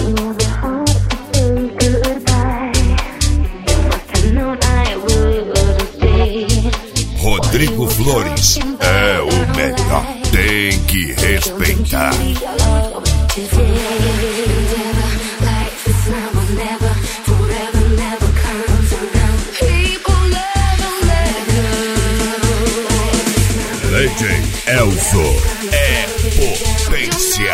Rodrigo Flores é o melhor, tem que respeitar. DJ Elzo é potência.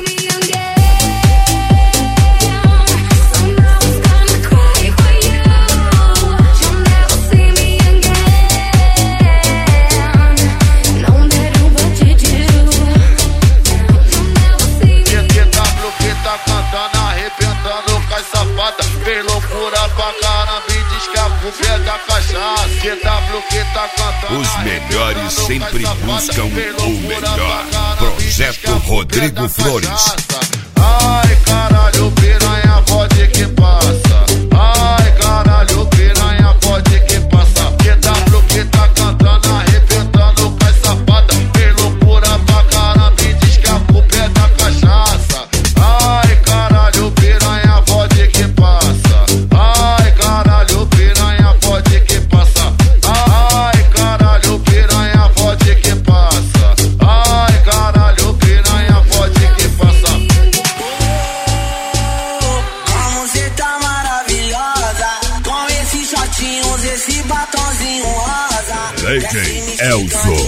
Fez loucura pra caramba e diz que a culpa é da cachaça. QW que tá cantando. Os melhores sempre buscam o melhor. Projeto Rodrigo Flores. Ai caralho, piranha, pode que passa. Ai caralho, piranha, pode que passa. QW que tá cantando, arrebentando com as sapadas. Fez loucura pra caramba e diz que a culpa é da cachaça. Ai caralho, piranha, pode que passa. Ai caralho, piranha, pode que passa. Ai caralho, piranha, pode que passa. Ai caralho, piranha, pode que passa. Como cê tá maravilhosa, com esses shortinhos, esse batonzinho rosa. DJ Elzo